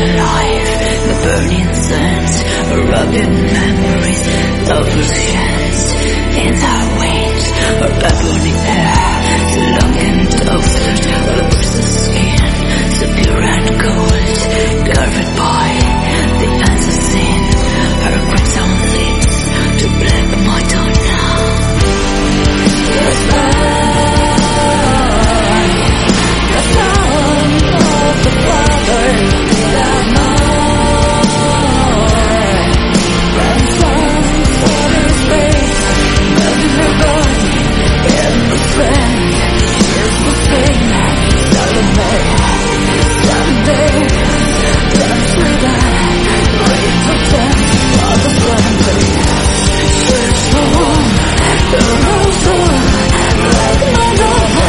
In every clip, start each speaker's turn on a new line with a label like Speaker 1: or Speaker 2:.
Speaker 1: alive. The burning sands, rugged memories of illusions in the winds. Her babbling hair, long and toasted, her bruised skin, so pure and cold, carved by the unseen. Her crimson lips to black Madonna. The sound of the Father that night. Ransom for his face, melting her body in the sand. Here's the thing, someday, dance with us, break the dance of the family. Search for one, the rose like Madonna.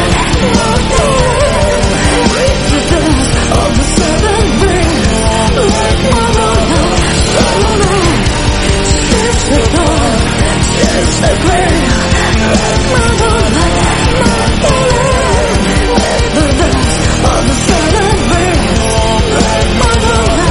Speaker 1: Break the dance of the seven rings, like Madonna. Search the door, search the grave, like Madonna. Break the dance of the seven rings, like Madonna.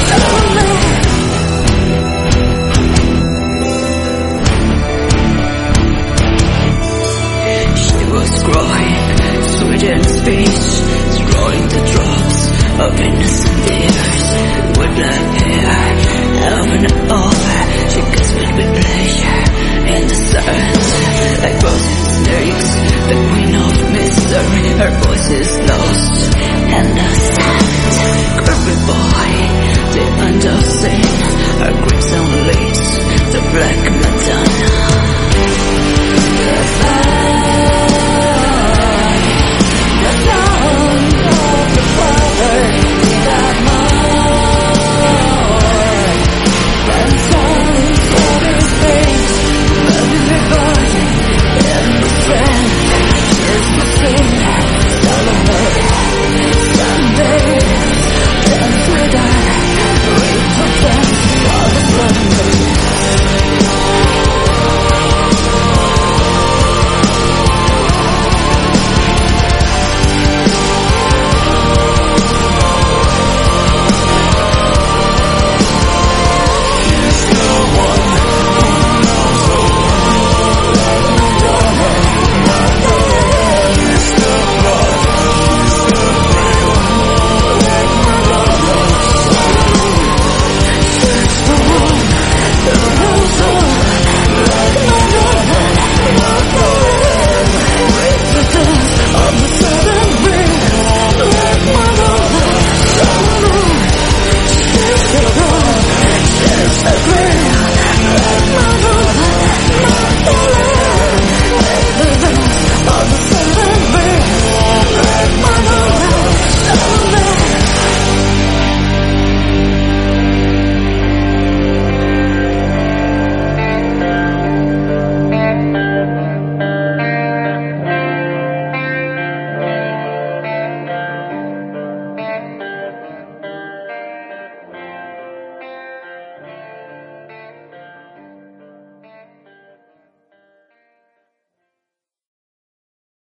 Speaker 1: She was crying, sweet in speech, throwing the drops of innocent tears. With black hair, over and over, she gasped with pleasure in the silence. Like frozen snakes, the queen of mystery, her voice is lost.